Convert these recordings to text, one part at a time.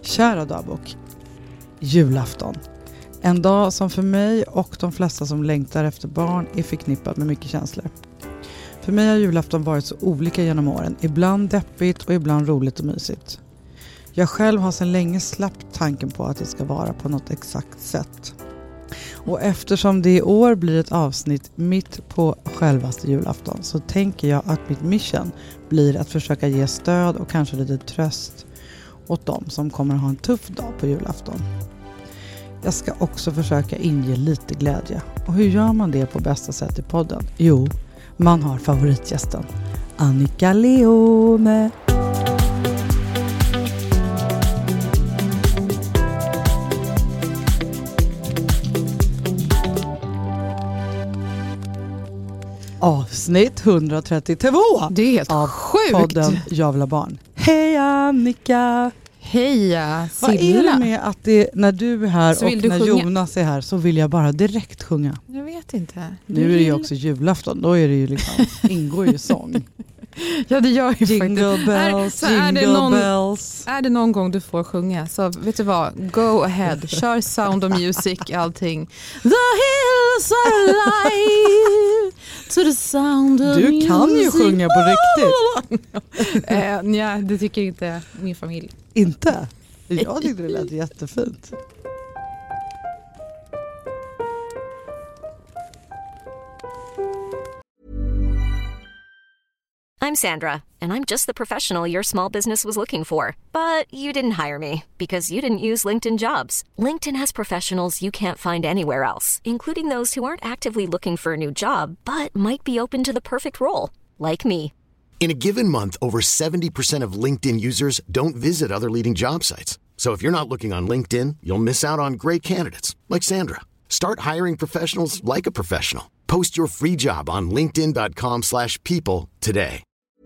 Kära dagbok. Julafton. En dag som för mig och de flesta som längtar efter barn är förknippad med mycket känslor. För mig har julafton varit så olika genom åren. Ibland deppigt och ibland roligt och mysigt. Jag själv har sedan länge släppt tanken på att det ska vara på något exakt sätt. Och eftersom det i år blir ett avsnitt mitt på självaste julafton så tänker jag att mitt mission blir att försöka ge stöd och kanske lite tröst åt dem som kommer att ha en tuff dag på julafton. Jag ska också försöka inge lite glädje. Och hur gör man det på bästa sätt i podden? Jo, man har favoritgästen Annika Leone. Avsnitt 132 det är helt av sjukt. Podden Jag vill ha barn. Hej Annika! Heja Silla. Vad är det med att det, när du är här så och när sjunga? Jonas är här så vill jag bara direkt sjunga? Jag vet inte. Nu är det ju också julafton, då är det ju liksom, ingår ju sång. Ja, det gör ju Jingle faktiskt. bells, jingle bells. Är det någon gång du får sjunga så vet du vad, go ahead. Kör Sound of Music, allting. The hills are alive to the sound of music. Du kan ju sjunga på riktigt. Nej, det tycker inte min familj. Inte? Jag tyckte det lät jättefint. I'm Sandra, and I'm just the professional your small business was looking for. But you didn't hire me because you didn't use LinkedIn Jobs. LinkedIn has professionals you can't find anywhere else, including those who aren't actively looking for a new job, but might be open to the perfect role, like me. In a given month, over 70% of LinkedIn users don't visit other leading job sites. So if you're not looking on LinkedIn, you'll miss out on great candidates like Sandra. Start hiring professionals like a professional. Post your free job on linkedin.com/people today.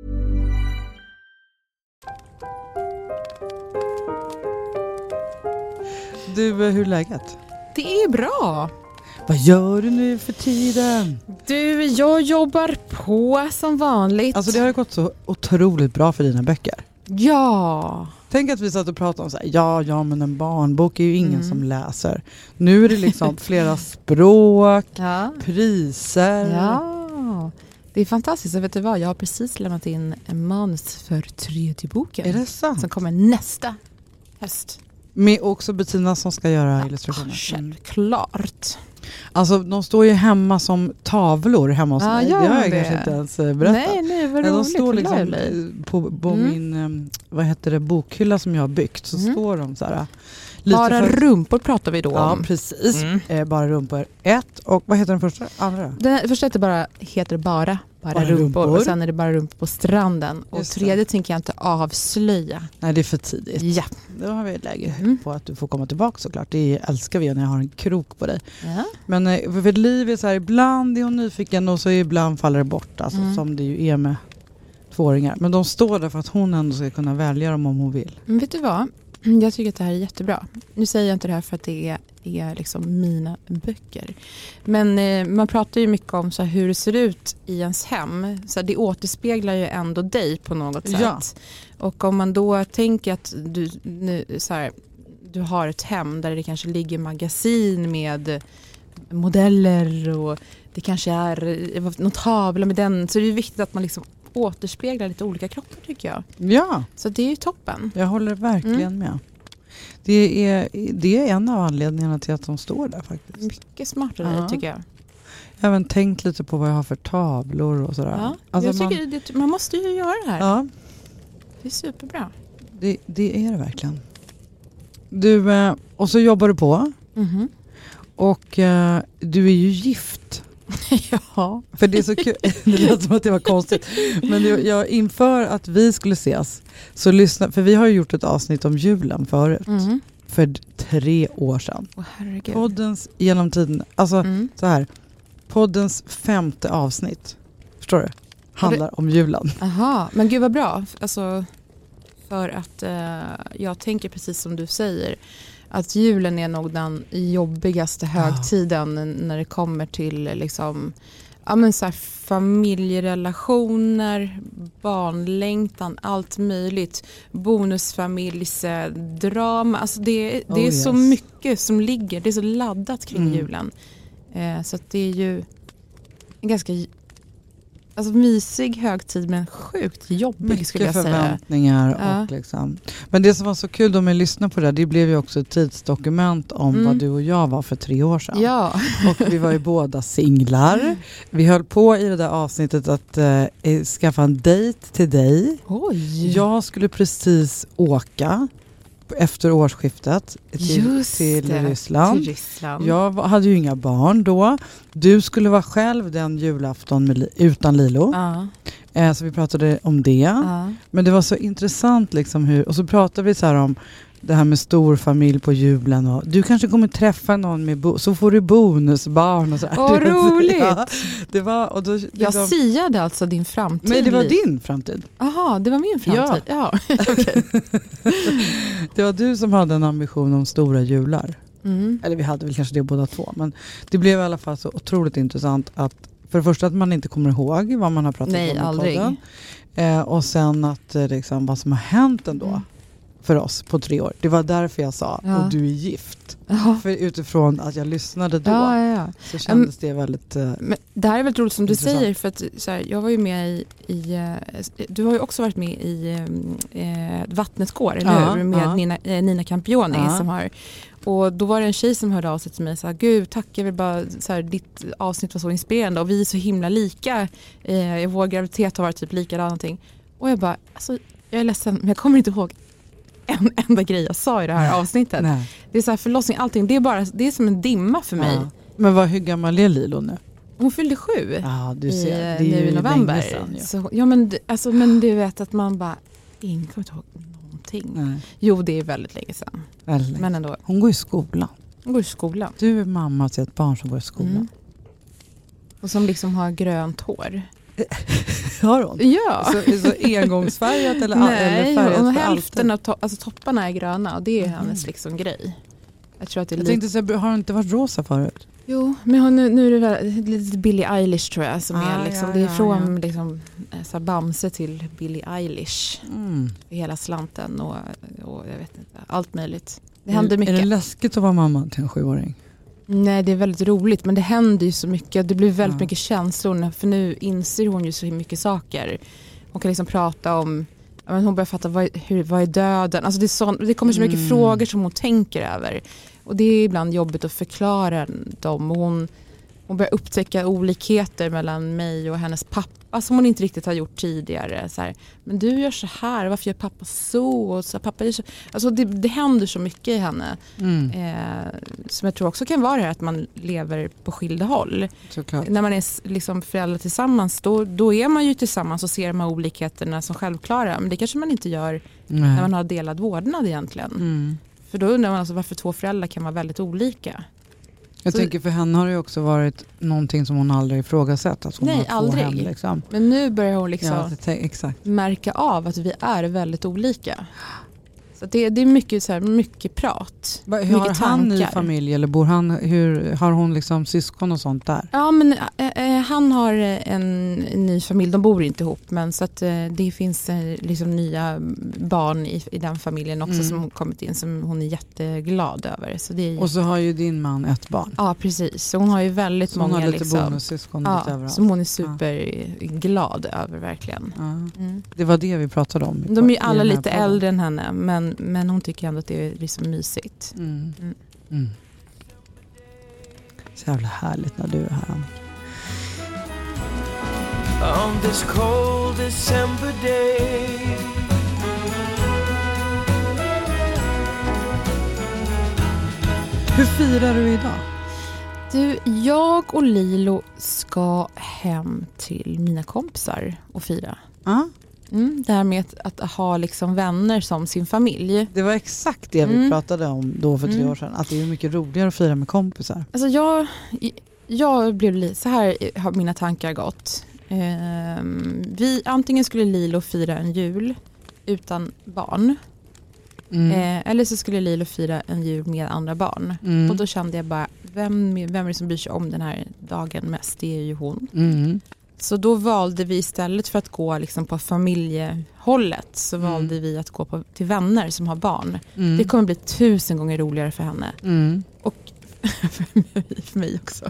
Du, hur är läget? Det är bra. Vad gör du nu för tiden? Du, jag jobbar på som vanligt. Alltså det har gått så otroligt bra för dina böcker. Ja. Tänk att vi satt och pratade om så här, ja men en barnbok är ju ingen som läser. Nu är det liksom flera språk, priser. Ja, det är fantastiskt. Vet du vad? Jag har precis lämnat in en manus för 3:e boken. Är det sant? Som kommer nästa höst. Med också Bettina som ska göra illustrationer. Självklart. Alltså de står ju hemma som tavlor hemma hos mig. Det har jag kanske inte ens berättat. Nej, vad roligt. De står liksom på min bokhylla som jag har byggt. Så står de så här. Bara rumpor pratar vi då om. Ja, precis. Bara rumpor. 1. Och vad heter den första? Andra? Den första heter bara rumpor. Och sen är det bara rumpor på stranden. Och 3:e tänker jag inte avslöja. Nej, det är för tidigt. Ja. Då har vi ett läge på att du får komma tillbaka såklart. Det älskar vi när jag har en krok på dig. Ja. Men för liv är så här, ibland är hon nyfiken och så ibland faller det bort. Alltså, som det ju är med 2-åringar. Men de står där för att hon ändå ska kunna välja dem om hon vill. Men vet du vad? Jag tycker att det här är jättebra. Nu säger jag inte det här för att det är liksom mina böcker. Men man pratar ju mycket om så här, hur det ser ut i ens hem. Så här, det återspeglar ju ändå dig på något sätt. Ja. Och om man då tänker att du har ett hem där det kanske ligger magasin med modeller och det kanske är någon tavla med den. Så det är viktigt att man liksom återspeglar lite olika kroppar tycker jag. Ja. Så det är ju toppen. Jag håller verkligen med. Det är en av anledningarna till att de står där faktiskt. Mycket smartare tycker jag. Jag har även tänkt lite på vad jag har för tavlor och sådär. Ja, alltså jag tycker man måste ju göra det här. Ja. Det är superbra. Det är det verkligen. Du, och så jobbar du på. Mm-hmm. Och du är ju gift. Ja. För det är så kul. Det lät som att det var konstigt. Men jag inför att vi skulle ses så lyssna. För vi har ju gjort ett avsnitt om julen förut. Mm. För 3 år sedan. Herregud. Poddens genom tiden. Alltså så här. Poddens 5:e avsnitt. Förstår du? Handlar om julen. Aha, men gud vad bra. Alltså, för att jag tänker precis som du säger. Att julen är nog den jobbigaste högtiden när det kommer till liksom Ja, men så här, familjerelationer, barnlängtan, allt möjligt. Bonusfamiljsdrama. Alltså det är så mycket som ligger. Det är så laddat kring julen. Så att det är ju en ganska mysig högtid, men sjukt jobbig mycket skulle jag säga. Förväntningar och liksom. Men det som var så kul då med att lyssna på det blev ju också ett tidsdokument om vad du och jag var för 3 år sedan. Ja. Och vi var ju båda singlar. Vi höll på i det där avsnittet att skaffa en dejt till dig. Oj. Jag skulle precis åka efter årsskiftet till Ryssland. Jag hade ju inga barn då. Du skulle vara själv den julafton utan Lilo. Så vi pratade om det. Men det var så intressant liksom och så pratade vi så här om det här med stor familj på julen och du kanske kommer träffa någon med så får du bonusbarn och så. Roligt. Ja, det var och då jag siade alltså din framtid. Men det var din framtid. Aha, det var min framtid. Ja. Okay. Det var du som hade en ambition om stora jular. Eller vi hade väl kanske det båda två, men det blev i alla fall så otroligt intressant att för det första att man inte kommer ihåg vad man har pratat om i podden. Och sen att liksom, vad som har hänt ändå för oss på 3 år. Det var därför jag sa, och du är gift. För utifrån att jag lyssnade då så kändes det väldigt men det här är väldigt roligt som intressant. Du säger, för att så här, jag var ju med i du har ju också varit med i Vattnets går, eller hur? Med Nina Campioni som har. Och då var det en tjej som hörde av sig till mig och sa, gud tack, jag vill bara, så här, ditt avsnitt var så inspirerande och vi är så himla lika. Vår graviditet har varit typ likadan någonting. Och jag bara, alltså, jag är ledsen men jag kommer inte ihåg en enda grej jag sa i det här avsnittet. Nej. Det är så här förlossning, allting, det är som en dimma för mig. Men hur gammal är Lilo nu? Hon fyllde 7 du ser. Det är nu i november. Sedan, så, men du vet att man bara, ingen kommer inte ihåg någonting. Nej. Jo, det är väldigt länge sedan. Väldigt. Men ändå. Hon går i skolan. Du är mamma till ett barn som går i skolan. Och som liksom har grönt hår. Har hon? Ja. Så engångsfärgat eller nej, färgat och för hälften av topparna är gröna och det är hennes liksom grej. Jag tror att det är tänkte säga, har hon inte varit rosa förut? Jo, men nu är det lite Billie Eilish tror jag som är liksom, det är från liksom så Bamse till Billie Eilish. Hela slanten och jag vet inte, allt möjligt. Det händer mycket. Är det läskigt att vara mamma till en 7-åring? Nej, det är väldigt roligt, men det händer ju så mycket. Det blir väldigt mycket känslor, för nu inser hon ju så mycket saker. Hon kan liksom prata om, hon börjar fatta vad är döden. Alltså det kommer så mycket frågor som hon tänker över. Och det är ibland jobbigt att förklara dem. Hon börjar upptäcka olikheter mellan mig och hennes pappa som hon inte riktigt har gjort tidigare. Så här, men du gör så här, varför gör pappa så? Och så pappa gör så. Alltså det händer så mycket i henne. Som jag tror också kan vara det här att man lever på skilda håll. Såklart. När man är liksom föräldrar tillsammans, då är man ju tillsammans och ser de här olikheterna som självklara. Men det kanske man inte gör när man har delad vårdnad egentligen. För då undrar man alltså varför 2 föräldrar kan vara väldigt olika. Jag tänker för henne har det ju också varit någonting som hon aldrig ifrågasatt. Att hon nej, har 2 aldrig. Hem, liksom. Men nu börjar hon liksom exakt. märka av att vi är väldigt olika. Så det är mycket, så här, mycket prat. Hur har han i familj eller bor han, har hon liksom syskon och sånt där? Ja, men han har en ny familj, de bor inte ihop, men så att det finns liksom nya barn i den familjen också som har kommit in som hon är jätteglad över. Så det är och så har ju din man ett barn. Ja, precis. Så hon har ju väldigt så många hon har lite liksom, bonussyskon lite överallt. Som hon är superglad över verkligen. Det var det vi pratade om. De är ju alla lite äldre än henne, men hon tycker ändå att det är liksom mysigt. Så jävla härligt när du är här. On this cold December day, hur firar du idag? Du, jag och Lilo ska hem till mina kompisar och fira. Det här med att ha liksom vänner som sin familj. Det var exakt det vi pratade om då för 3 år sedan. Att det är mycket roligare att fira med kompisar. Alltså jag blev lite, så här har mina tankar gått. Antingen skulle Lilo fira en jul utan barn. Eller så skulle Lilo fira en jul med andra barn. Och då kände jag bara, vem är det som bryr sig om den här dagen mest? Det är ju hon. Mm. Så då valde vi istället för att gå liksom på familjehållet så valde vi att gå till vänner som har barn. Det kommer bli 1000 gånger roligare för henne. Och för mig också.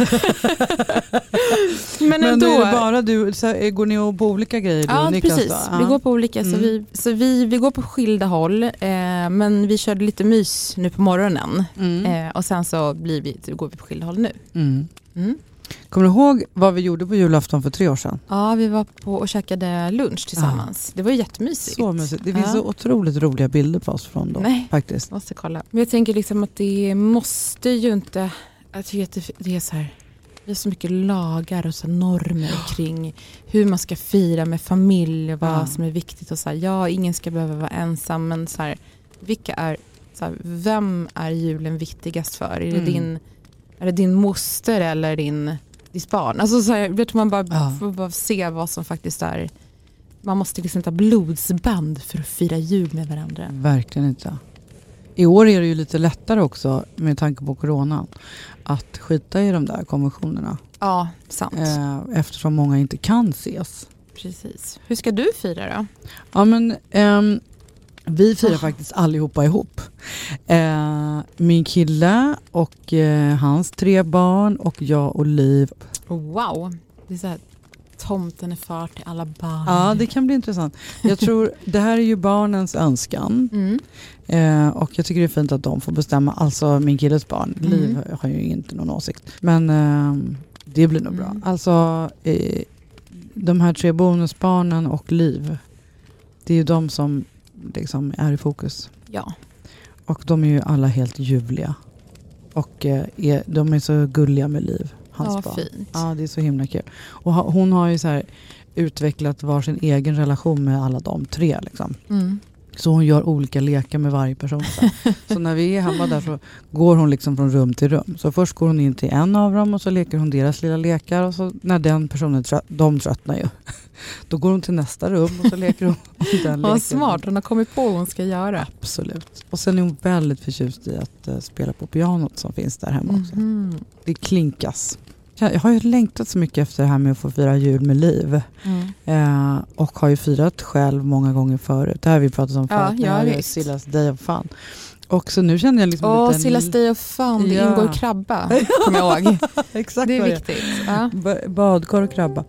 Men ändå, är det bara du, så går ni på olika grejer? Ja, Niklas, precis. då? Vi går på olika. Så vi går på skilda håll. Men vi körde lite mys nu på morgonen. Och sen så går vi på skilda håll nu. Kommer du ihåg vad vi gjorde på julafton för 3 år sedan? Ja, vi var på och käkade lunch tillsammans. Det var jättemysigt. Så mysigt. Det finns så otroligt roliga bilder på oss från då. Nej, faktiskt. Måste kolla. Men jag tänker liksom att det måste ju inte... Jag tycker att det är så här... Vi har så mycket lagar och så normer kring hur man ska fira med familj och vad som är viktigt. Och så här, ingen ska behöva vara ensam. Men så här, vem är julen viktigast för? Är det din moster eller ditt barn? Alltså så här, vet man får bara se vad som faktiskt är. Man måste liksom ta blodsband för att fira jul med varandra. Verkligen inte. I år är det ju lite lättare också med tanke på coronan att skita i de där konventionerna. Ja, sant. Eftersom många inte kan ses. Precis. Hur ska du fira då? Ja, men vi firar faktiskt allihopa ihop. Min kille och hans 3 barn och jag och Liv. Wow, det är så här, tomten är far till alla barn. Ja, det kan bli intressant. Jag tror, det här är ju barnens önskan. Och jag tycker det är fint att de får bestämma. Alltså min killes barn. Liv har ju inte någon åsikt. Men det blir nog bra. Alltså de här 3 bonusbarnen och Liv. Det är ju de som liksom är i fokus. Ja. Och de är ju alla helt ljuvliga. Och de är så gulliga med Liv. Hans barn. Fint. Ja, det är så himla kul. Och hon har ju så här utvecklat varsin egen relation med alla de 3 liksom. Så hon gör olika lekar med varje person. Så när vi är hemma där så går hon liksom från rum till rum. Så först går hon in till en av dem och så leker hon deras lilla lekar. Och så när den personen de tröttnar ju. Då går hon till nästa rum och så leker hon den leken. Vad smart, hon har kommit på vad hon ska göra. Absolut. Och sen är hon väldigt förtjust i att spela på pianot som finns där hemma också. Det klinkas. Jag har ju längtat så mycket efter det här med att få fira jul med Liv. Och har ju firat själv många gånger förut. Det här har vi pratat om förut. Ja, Sillas Day of Fun. Och så nu känner jag liksom Sillas Day of Fun, det ingår krabba. Kommer jag ihåg. Exakt, det är viktigt. Ja. Badkar och krabba.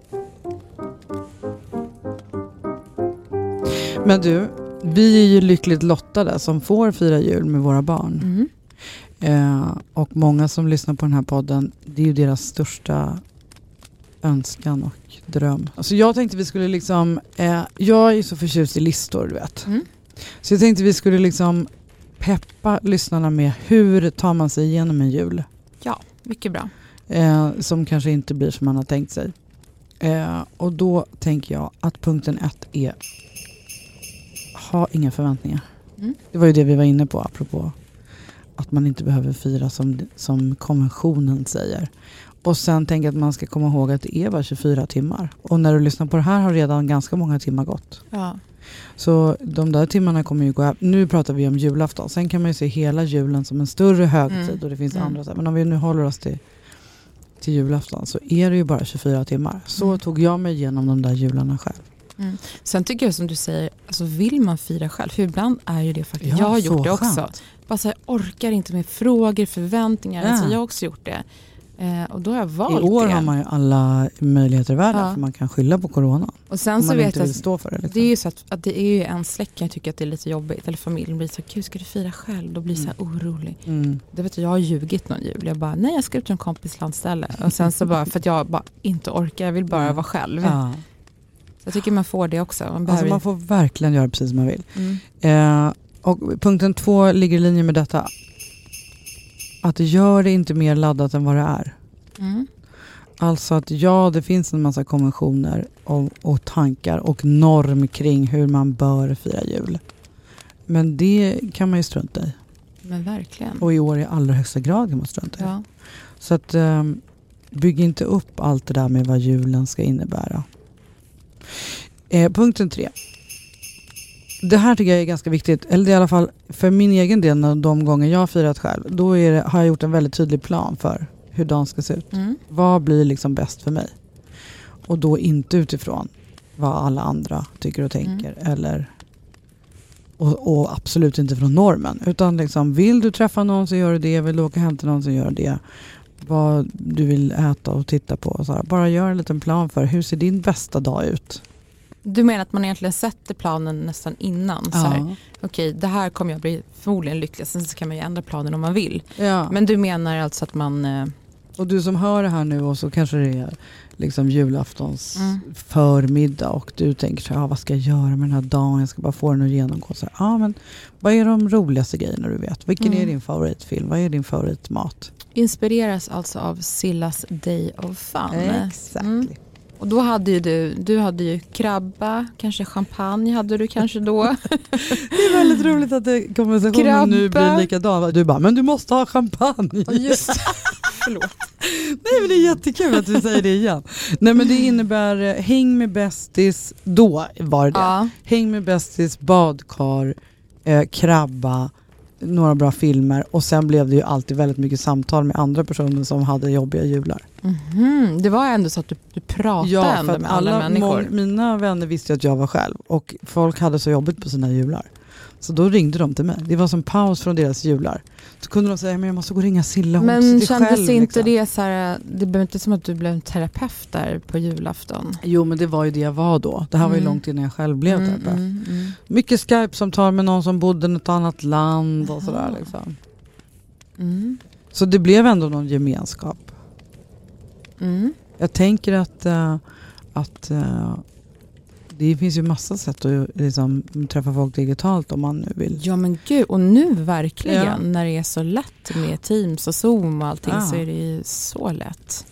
Men du, vi är ju lyckligt lottade som får fira jul med våra barn. Och många som lyssnar på den här podden, det är ju deras största önskan och dröm. Alltså jag tänkte vi skulle liksom, jag är så förtjust i listor, du vet. Så jag tänkte vi skulle liksom peppa lyssnarna med hur tar man sig igenom en jul. Ja, mycket bra. Som kanske inte blir som man har tänkt sig. Och då tänker jag att punkten 1 är ha inga förväntningar. Det var ju det vi var inne på apropå att man inte behöver fira som konventionen säger. Och sen tänker jag att man ska komma ihåg att det är bara 24 timmar. Och när du lyssnar på det här har redan ganska många timmar gått. Ja. Så de där timmarna kommer ju gå. Nu pratar vi om julafton. Sen kan man ju se hela julen som en större högtid och det finns andra. Men om vi nu håller oss till julafton så är det ju bara 24 timmar. Så tog jag mig igenom de där jularna själv. Sen tycker jag som du säger, alltså vill man fira själv, för ibland är ju det faktiskt, jag har gjort det också. Bara så här, orkar inte med frågor, förväntningar, alltså jag har också gjort det. Och då har jag valt det. I år har man ju alla möjligheter i världen för man kan skylla på corona. Och sen så vet jag att stå för det, liksom. Det är ju så att det är ju en släkt jag tycker att det är lite jobbigt, eller familjen blir så här, gud ska du fira själv? Då blir så här orolig. Det vet jag har ljugit någon jul. Jag bara, nej jag ska ut till en kompis landställe. Och sen så bara, för att jag bara inte orkar, jag vill bara vara själv. Så jag tycker man får det också. Man får verkligen göra precis som man vill. Och punkten 2 ligger i linje med detta. Att gör det inte mer laddat än vad det är. Alltså att det finns en massa konventioner och tankar och norm kring hur man bör fira jul. Men det kan man ju strunta i. Men verkligen. Och i år i allra högsta grad kan man strunta i. Ja. Så att bygg inte upp allt det där med vad julen ska innebära. Punkten 3. Det här tycker jag är ganska viktigt. Eller i alla fall för min egen del, de gånger jag har firat själv. Då har jag gjort en väldigt tydlig plan för hur dagen ska se ut. Vad blir liksom bäst för mig? Och då inte utifrån vad alla andra tycker och tänker. Eller, och absolut inte från normen. Utan liksom, vill du träffa någon så gör du det. Vill du åka hem till någon så gör du det. Vad du vill äta och titta på. Och så här. Bara gör en liten plan för hur ser din bästa dag ut. Du menar att man egentligen sätter planen nästan innan? Ja. Okej, det här kommer jag bli förmodligen lycklig. Sen så kan man ju ändra planen om man vill. Ja. Men du menar alltså att man... Och du som hör det här nu och så kanske det är liksom julaftons förmiddag och du tänker så här, vad ska jag göra med den här dagen? Jag ska bara få den att genomgå. Så här, men vad är de roligaste grejerna du vet? Vilken är din favoritfilm? Vad är din favoritmat? Inspireras alltså av Sillas Day of Fun. Exakt. Och då hade ju du hade ju krabba, kanske champagne hade du kanske då. Det är väldigt roligt att konversationen nu blir likadan. Du bara, men du måste ha champagne. Just förlåt. Nej, men det är jättekul att du säger det igen. Nej, men det innebär häng med bästis, då var det. Ja. Häng med bästis, badkar, krabba, några bra filmer och sen blev det ju alltid väldigt mycket samtal med andra personer som hade jobbiga jular. Det var ändå så att du pratade ändå med alla människor. Mina vänner visste att jag var själv och folk hade så jobbigt på sina jular. Så då ringde de till mig. Det var som paus från deras jular. Så kunde de säga, men jag måste gå och ringa Silla. Men kändes själv, inte liksom. Det så här, det blev inte som att du blev en terapeut där på julafton? Jo, men det var ju det jag var då. Det här var ju långt innan jag själv blev terapeut. Mycket Skype-samtal med någon som bodde i något annat land och sådär liksom. Så det blev ändå någon gemenskap. Jag tänker att det finns ju massa sätt att liksom träffa folk digitalt om man nu vill. Ja men gud, och nu verkligen när det är så lätt med Teams och Zoom och allting så är det ju så lätt.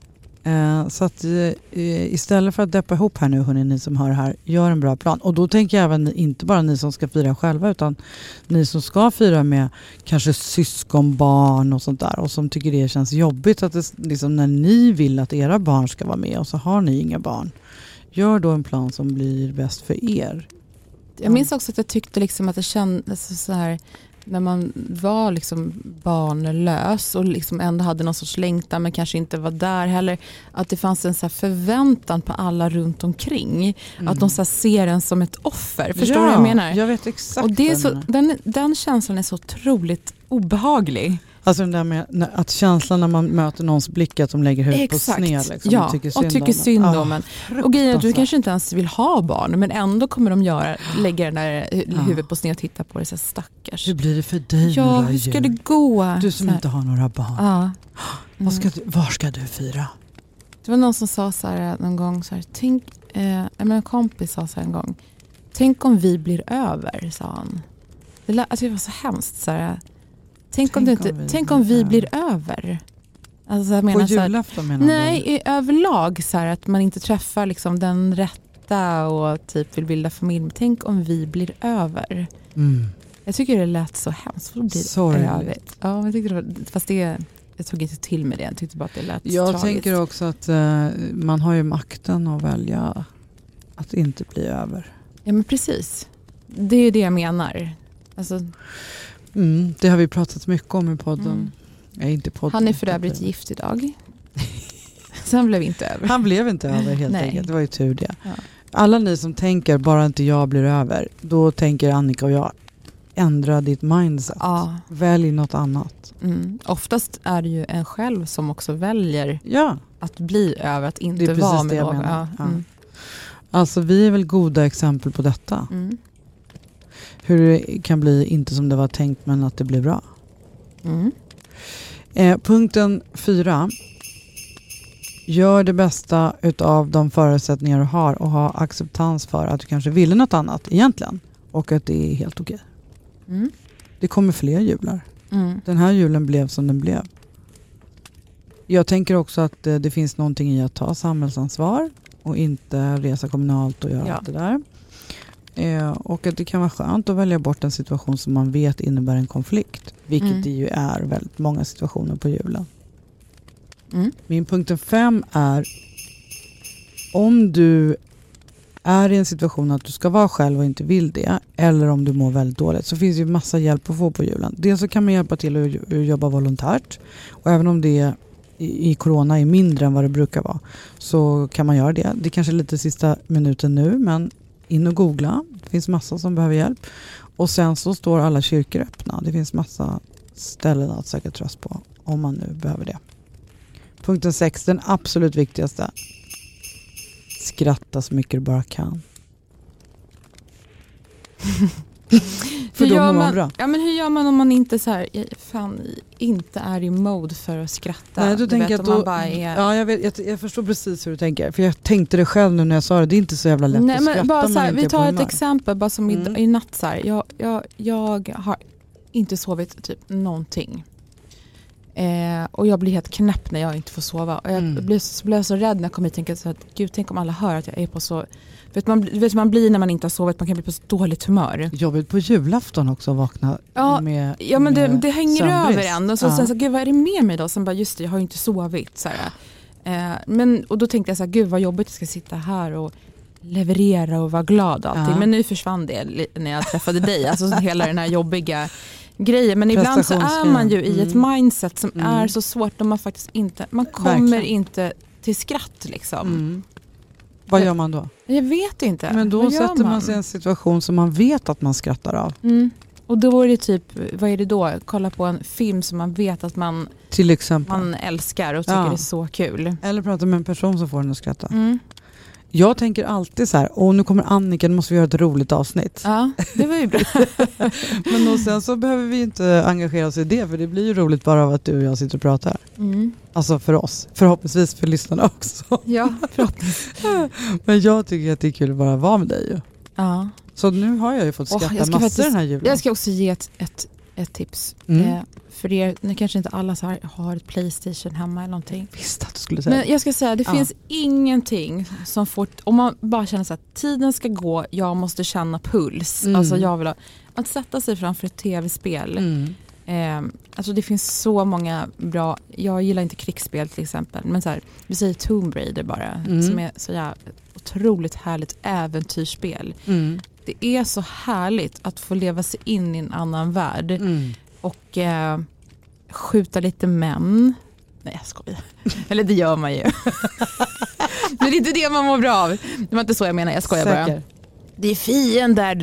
Så att istället för att deppa ihop här nu, hörni, ni som hör här, gör en bra plan. Och då tänker jag även inte bara ni som ska fira själva utan ni som ska fira med kanske syskonbarn och sånt där och som tycker det känns jobbigt att det, liksom, när ni vill att era barn ska vara med och så har ni inga barn. Gör då en plan som blir bäst för er. Jag minns också att jag tyckte liksom att det kändes så här när man var liksom barnlös och liksom ändå hade någon sorts längtan men kanske inte var där heller, att det fanns en så här förväntan på alla runt omkring. Att de så här ser en som ett offer. Förstår du vad jag menar? Jag vet exakt. Och det är så, den känslan är så otroligt obehaglig. Alltså den där med att känslan när man möter någons blick att de lägger huvudet på sned. Liksom, ja, och tycker synd om en. Och grejen är att du kanske inte ens vill ha barn, men ändå kommer de lägga den där huvudet på sned och titta på det så här, stackars. Hur blir det för dig? Ja, hur ska det gå? Du som inte har några barn. Var ska du fira? Det var någon som sa så här någon gång så här, en kompis sa så här en gång, tänk om vi blir över, sa han. Det var så hemskt så här. Tänk om vi blir över. Alltså, jag menar, på julafton menar du? Nej, överlag så här, att man inte träffar liksom den rätta och typ vill bilda familj. Tänk om vi blir över. Jag tycker det lät så hemskt. Sorgligt. Ja, jag tyckte jag tog inte till med det. Jag tyckte bara att det lät Jag tragiskt. tänker också att man har ju makten att välja att inte bli över. Ja, men precis. Det är det jag menar. Alltså... det har vi pratat mycket om i podden. Inte podden. Han är för övrigt gift idag. Så han blev inte över. Han blev inte över helt enkelt. Det var ju tur det. Ja. Alla ni som tänker bara inte jag blir över, då tänker Annika och jag, ändra ditt mindset. Ja. Välj något annat. Oftast är det ju en själv som också väljer att bli över, att inte vara med någon. Ja. Alltså vi är väl goda exempel på detta. Hur det kan bli inte som det var tänkt men att det blir bra. Punkten 4. Gör det bästa utav de förutsättningar du har och ha acceptans för att du kanske ville något annat egentligen. Och att det är helt okej. Det kommer fler jular. Den här julen blev som den blev. Jag tänker också att det finns någonting i att ta samhällsansvar och inte resa kommunalt och göra allt det där. Och att det kan vara skönt att välja bort en situation som man vet innebär en konflikt. Vilket det ju är väldigt många situationer på julen. Min punkten 5 är, om du är i en situation att du ska vara själv och inte vill det, eller om du mår väldigt dåligt, så finns ju massa hjälp att få på julen. Dels så kan man hjälpa till att jobba volontärt, och även om det i corona är mindre än vad det brukar vara, så kan man göra det. Det är kanske lite sista minuten nu, men in och googla. Det finns massa som behöver hjälp. Och sen så står alla kyrkor öppna. Det finns massa ställen att söka tröst på om man nu behöver det. Punkten 6, den absolut viktigaste. Skratta så mycket du bara kan. För då mår man bra. Ja, men hur gör man om man inte så här, inte är i mode för att skratta? Nej, du tänker att då, ja, jag förstår precis hur du tänker. För jag tänkte det själv nu när jag sa det. Det är inte så jävla lätt att skratta. Bara så här, vi tar ett exempel bara som i natt. Så här. Jag har inte sovit typ någonting. Och jag blir helt knäpp när jag inte får sova. Och jag blir så rädd när jag kommer hit och tänker så att gud, tänk om alla hör att jag är på så... Vet man blir när man inte har sovit, man kan bli på så dåligt humör. Jobbigt på julafton också att vakna med men det hänger sömnbrist. över en. Och så sen så, gud, vad är det med mig då? Sen bara, just det, jag har ju inte sovit. Så här. Och då tänkte jag så här, gud vad jobbigt jag ska sitta här och leverera och vara glad och allting. Men nu försvann det när jag träffade dig. Alltså hela den här jobbiga grejen. Men ibland så är man ju i ett mindset som är så svårt, om man faktiskt inte, man kommer inte till skratt liksom. Vad gör man då? Jag vet inte. Men då sätter man sig i en situation som man vet att man skrattar av. Och då är det typ, vad är det då? Kolla på en film som man vet att man, till exempel, man älskar och tycker det är så kul. Eller prata med en person som får en att skratta. Jag tänker alltid så här, nu kommer Annika, nu måste vi göra ett roligt avsnitt. Ja, det var ju bra. Men sen så behöver vi inte engagera oss i det, för det blir ju roligt bara av att du och jag sitter och pratar. Alltså för oss, förhoppningsvis för lyssnarna också. Ja, förhoppningsvis. Men jag tycker att det är kul att bara vara med dig ju. Ja. Så nu har jag ju fått skratta massor den här julen. Jag ska också ge ett tips. För er, nu kanske inte alla har ett PlayStation hemma eller någonting. Visst att du skulle säga. Men jag ska säga, det finns ingenting som får, om man bara känner så att tiden ska gå, jag måste känna puls. Alltså jag vill att sätta sig framför ett tv-spel. Alltså det finns så många bra, jag gillar inte krigsspel till exempel, men så här, vi säger Tomb Raider bara, som är så jävla otroligt härligt äventyrsspel. Det är så härligt att få leva sig in i en annan värld och skjuta lite män. Nej, jag skojar. Eller det gör man ju. Men det är inte det man mår bra av. Det var inte så jag menar, jag skojar bara. Det är fiender,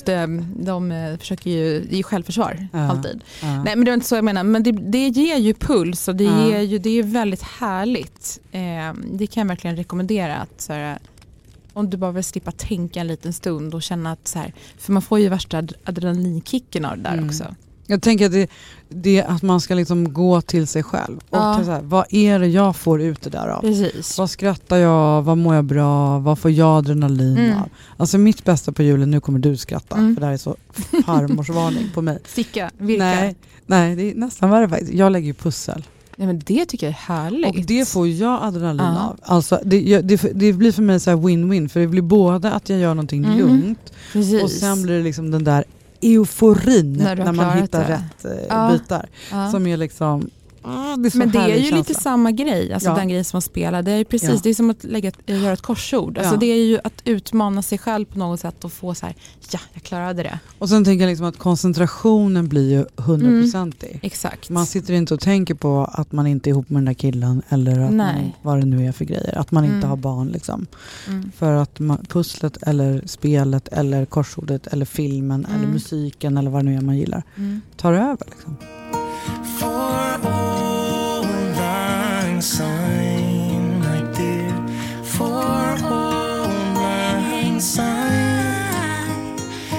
de försöker ju, det är ju självförsvar alltid. Nej, men det är inte så jag menar, men det ger ju puls och det är väldigt härligt. Det kan jag verkligen rekommendera, att så här, om du bara vill slippa tänka en liten stund och känna att så här, för man får ju värsta adrenalinkicken av det där också. Jag tänker att det är att man ska liksom gå till sig själv. Och så här, vad är det jag får ut det där av? Precis. Vad skrattar jag? Vad mår jag bra? Vad får jag adrenalin av? Alltså mitt bästa på julen, nu kommer du skratta. För det här är så farmorsvarning på mig. Sicka, vilka? Nej, det är nästan värre faktiskt. Jag lägger ju pussel. Ja, men det tycker jag är härligt. Och det får jag adrenalin av. Alltså, det blir för mig så här win-win. För det blir både att jag gör någonting lugnt. Precis. Och sen blir det liksom den där euforin när man hittar rätt bitar. Som är liksom... Men det är ju lite samma grej, alltså den grejen som man spelar. Det är ju precis, det är som att göra ett korsord. Alltså det är ju att utmana sig själv på något sätt och få så här, jag klarade det. Och sen tänker jag liksom att koncentrationen blir ju 100%. Exakt. Man sitter inte och tänker på att man inte är ihop med den där killen eller att vad det nu är för grejer. Att man inte har barn liksom. För att pusslet eller spelet eller korsordet eller filmen eller musiken eller vad det nu är man gillar tar över liksom. Sign I did for all my sign.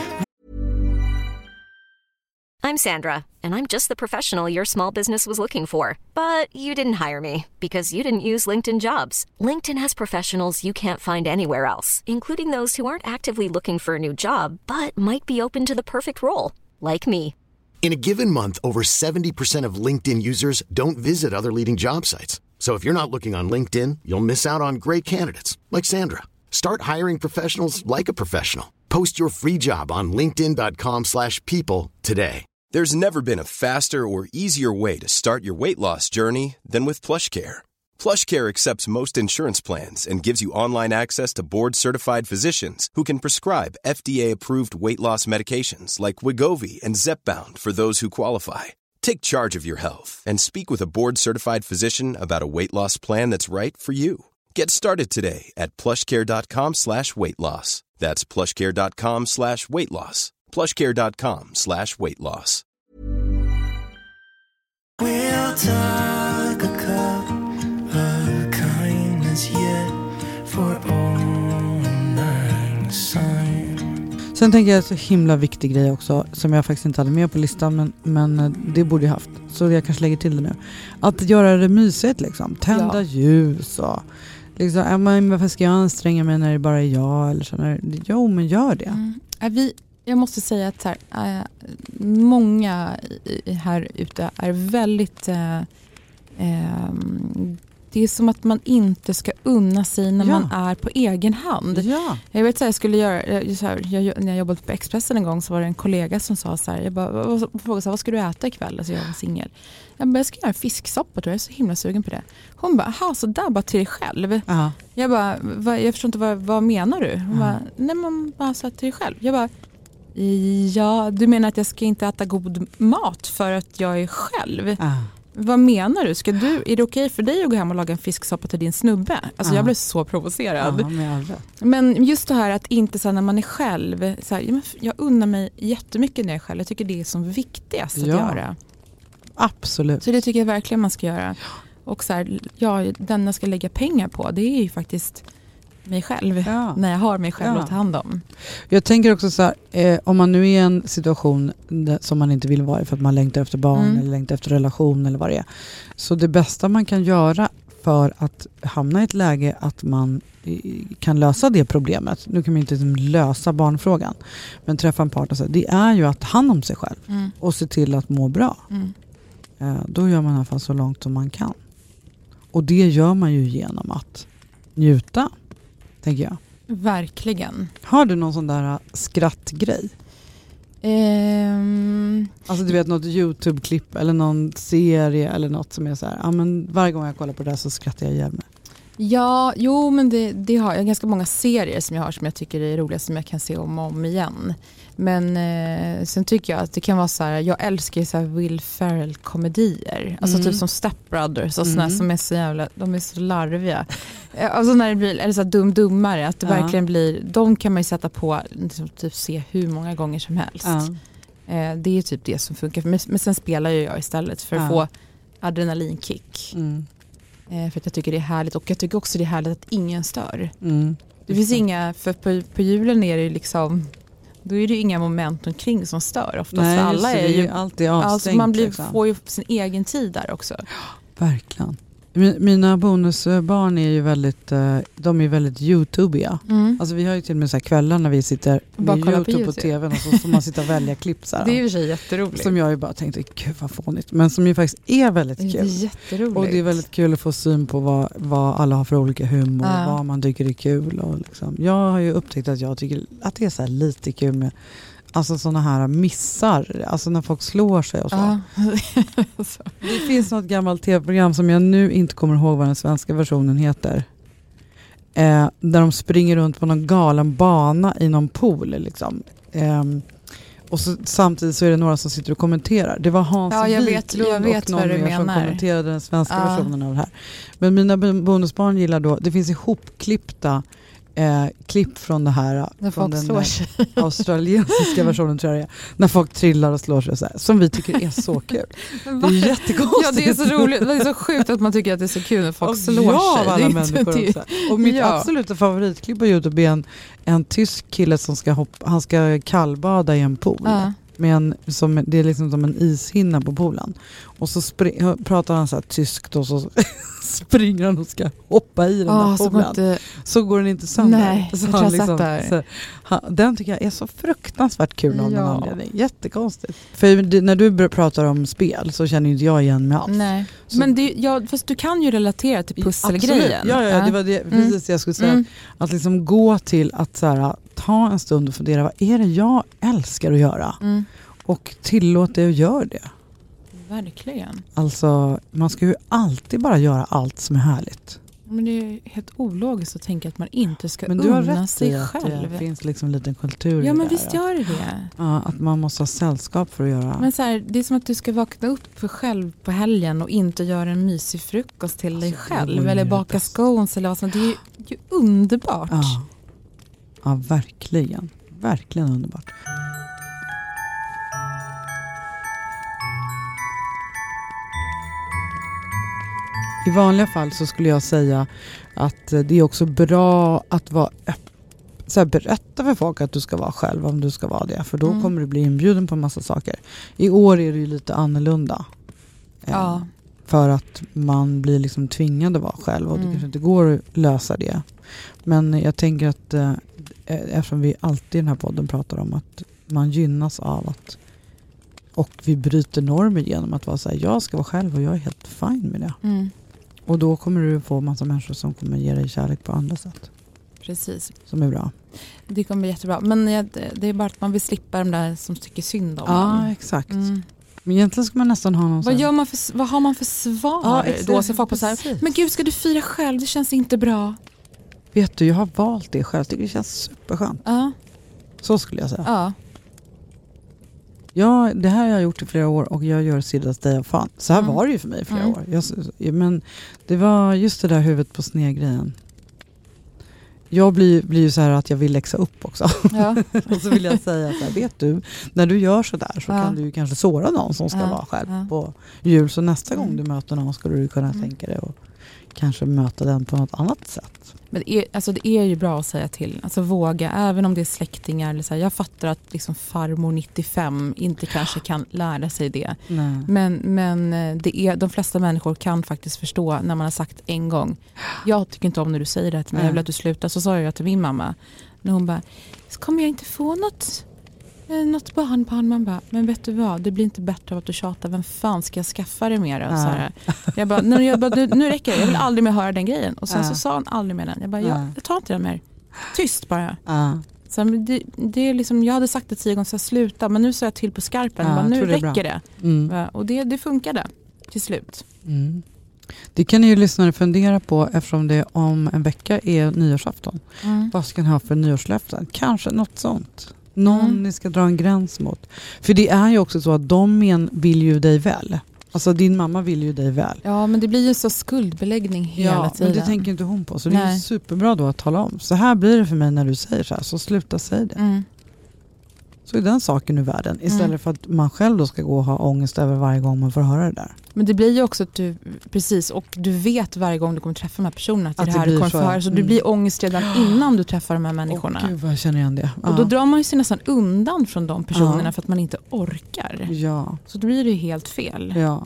I'm Sandra, and I'm just the professional your small business was looking for. But you didn't hire me because you didn't use LinkedIn Jobs. LinkedIn has professionals you can't find anywhere else, including those who aren't actively looking for a new job, but might be open to the perfect role, like me. In a given month, over 70% of LinkedIn users don't visit other leading job sites. So if you're not looking on LinkedIn, you'll miss out on great candidates like Sandra. Start hiring professionals like a professional. Post your free job on linkedin.com/people today. There's never been a faster or easier way to start your weight loss journey than with PlushCare. PlushCare accepts most insurance plans and gives you online access to board-certified physicians who can prescribe FDA-approved weight loss medications like Wegovy and Zepbound for those who qualify. Take charge of your health and speak with a board-certified physician about a weight loss plan that's right for you. Get started today at plushcare.com/weightloss. That's plushcare.com/weightloss. plushcare.com/weightloss. We'll talk a cup of kindness yet for all mankind. Sen tänker jag en så himla viktig grej också som jag faktiskt inte hade med på listan, men det borde jag haft. Så jag kanske lägger till det nu. Att göra det mysigt liksom. Tända ljus och liksom, varför ska jag anstränga mig när det bara är jag? Eller så, jo, men gör det. Jag måste säga att många här ute är väldigt... det är som att man inte ska unna sig när man är på egen hand. Ja. Jag vet så här, jag skulle göra när jag jobbade på Expressen en gång så var det en kollega som sa så här, jag frågade vad ska du äta ikväll? Alltså jag var singel. Jag ska göra fisksoppa, tror jag är så himla sugen på det. Hon bara, så där bara till dig själv. Jag bara, jag förstår inte vad menar du? Hon bara, nej men bara så till dig själv. Jag bara, ja, du menar att jag ska inte äta god mat för att jag är själv? Vad menar du? Är det okej för dig att gå hem och laga en fisksoppa till din snubbe? Alltså jag blev så provocerad. Men just det här att inte så här, när man är själv, så här, jag unnar mig jättemycket när jag är själv. Jag tycker det är som viktigast att göra. Absolut. Så det tycker jag verkligen man ska göra. Och så här, den jag ska lägga pengar på, det är ju faktiskt mig själv. När jag har mig själv att ta hand om. Jag tänker också så här, om man nu är i en situation som man inte vill vara i för att man längtar efter barn eller längtar efter relation eller vad det är. Så det bästa man kan göra för att hamna i ett läge att man kan lösa det problemet. Nu kan man inte lösa barnfrågan. Men träffa en partner, så det är ju att ta hand om sig själv. Och se till att må bra. Då gör man i alla fall så långt som man kan. Och det gör man ju genom att njuta, tänker jag. Verkligen. Har du någon sån där skrattgrej? Alltså du vet, något YouTube-klipp eller någon serie eller något som är så här, men varje gång jag kollar på det så skrattar jag ihjäl mig. Ja, jo, men det har jag ganska många serier som jag har som jag tycker är roliga, som jag kan se om och om igen. Men sen tycker jag att det kan vara så här, jag älskar ju så här Will Ferrell-komedier. Alltså typ som Step Brothers och såna som är så jävla, de är så larviga. Alltså när det blir, eller så här dummare, att det verkligen blir, de kan man ju sätta på, typ se hur många gånger som helst. Det är ju typ det som funkar. Men sen spelar jag istället för att få adrenalinkick. För att jag tycker det är härligt. Och jag tycker också det är härligt att ingen stör. Det finns inga, för på julen är det liksom, då är det ju inga moment omkring som stör oftast. Nej, för alla är ju alltid avstängt. Alltså man liksom. får ju sin egen tid där också. Verkligen. Mina bonusbarn är ju väldigt, de är väldigt YouTubeiga. Alltså vi har ju till och med så här kvällar när vi sitter med YouTube på tvn och så får man sitta och välja klipp så här. Det är ju för sig jätteroligt. Som jag ju bara tänkte, gud vad fånigt. Men som ju faktiskt är väldigt kul. Det är jätteroligt. Och det är väldigt kul att få syn på vad alla har för olika humor och vad man tycker är kul. Och liksom. Jag har ju upptäckt att jag tycker att det är så här lite kul med alltså såna här missar, alltså när folk slår sig och så. Det finns något gammalt tv-program som jag nu inte kommer ihåg vad den svenska versionen heter. Där de springer runt på någon galen bana i någon pool liksom. Och så, samtidigt så är det några som sitter och kommenterar. Det var Hans Wiklund och någon mer som kommenterade den svenska versionen av det här. Men mina bonusbarn gillar då, det finns ihopklippta klipp från det här, från den australiensiska versionen tror jag det är, när folk trillar och slår sig så här, som vi tycker är så kul. Det är jättekonstigt. Ja, det är så roligt. Det är så sjukt att man tycker att det är så kul när folk slår sig. Alla människor också. Och mitt absoluta favoritklipp på YouTube är en tysk kille som han ska kallbada i en pool. Det är liksom som en ishinna på poolen. Och så pratar han så här tyskt och så springer han och ska hoppa i den där poolen. Så går den inte sönder. Nej, så jag tror där. Den tycker jag är så fruktansvärt kul av någon anledning. Jättekonstigt. För när du pratar om spel så känner inte jag igen mig alls. Nej. Men fast du kan ju relatera till pusselgrejen. Ja, det var det precis jag skulle säga. Att liksom gå till att så här, ta en stund och fundera, vad är det jag älskar att göra? Och tillåt dig att göra det. Verkligen. Alltså, man ska ju alltid bara göra allt som är härligt. Men det är helt ologiskt att tänka att man inte ska Men du har unna rätt sig i att själv. det finns liksom en liten kultur Ja, i men det visst där. gör det. Ja, att man måste ha sällskap för att göra. Men så här, det är som att du ska vakna upp för själv på helgen och inte göra en mysig frukost till dig det själv. vore Eller ju baka bäst. scones eller vad som. Det är ju underbart. Ja, verkligen. Verkligen underbart. I vanliga fall så skulle jag säga att det är också bra att vara så här, berätta för folk att du ska vara själv om du ska vara det. För då kommer du bli inbjuden på en massa saker. I år är det ju lite annorlunda. Ja. För att man blir liksom tvingad att vara själv och det kanske inte går att lösa det. Men jag tänker att eftersom vi alltid i den här podden pratar om att man gynnas av att och vi bryter normer genom att vara så här, jag ska vara själv och jag är helt fine med det. Mm. Och då kommer du få massa människor som kommer ge dig kärlek på andra sätt. Precis. Som är bra. Det kommer bli jättebra. Men det är bara att man vill slippa de där som tycker synd om Ja, en. exakt. Men egentligen ska man nästan ha någon Vad har man för svar då? Så folk på så här, men gud, ska du fira själv? Det känns inte bra. Vet du, jag har valt det själv. Jag tycker det känns superskönt. Ja. Så skulle jag säga. Ja. Ja, det här har jag gjort i flera år och jag gör Sidas Day of Fun. Så här var det ju för mig i flera år. Men det var just det där huvudet på snedgrejen. Jag blir ju så här att jag vill läxa upp också. Ja. Och så vill jag säga så här, vet du, när du gör så där så kan du ju kanske såra någon som ska vara själv på jul. Så nästa gång du möter någon skulle du kunna tänka dig och kanske möta den på något annat sätt. Men det är ju bra att säga till. Alltså våga, även om det är släktingar. Eller så här, jag fattar att liksom farmor 95 inte kanske kan lära sig det. Nej. Men de flesta människor kan faktiskt förstå när man har sagt en gång. Jag tycker inte om när du säger det till mig. Jag vill att du slutar. Så sa jag till min mamma. När hon bara, så kommer jag inte få något barnbarn. Man bara, men vet du vad? Det blir inte bättre av att du tjatar. Vem fan ska jag skaffa det mer? Så här. Jag bara, nu räcker det. Jag vill aldrig mer höra den grejen. Och sen så sa han aldrig mer den. Jag bara, jag tar inte den mer. Tyst bara. Så det är liksom, jag hade sagt det 10 gånger så jag sluta. Men nu sa jag till på skarpen. Jag bara, nu räcker det. Och det funkade till slut. Det kan ni ju lyssnare fundera på eftersom det om en vecka är nyårsafton. Vad ska ni ha för nyårslöften? Kanske något sånt. Någon ni ska dra en gräns mot. För det är ju också så att de vill ju dig väl. Alltså din mamma vill ju dig väl. Ja, men det blir ju så skuldbeläggning hela tiden. Men det tänker inte hon på. Så det är superbra då att tala om. Så här blir det för mig när du säger så här. Så sluta säga det. Så är den saken ur världen. Istället för att man själv då ska gå och ha ångest över varje gång man får höra det där. Men det blir ju också att du vet varje gång du kommer träffa de här personerna att det här du kommer få höra. Så du blir ångest redan innan du träffar de här människorna. Gud vad jag känner igen det. Och då drar man ju sig nästan undan från de personerna för att man inte orkar. Ja. Så då blir det ju helt fel. Ja.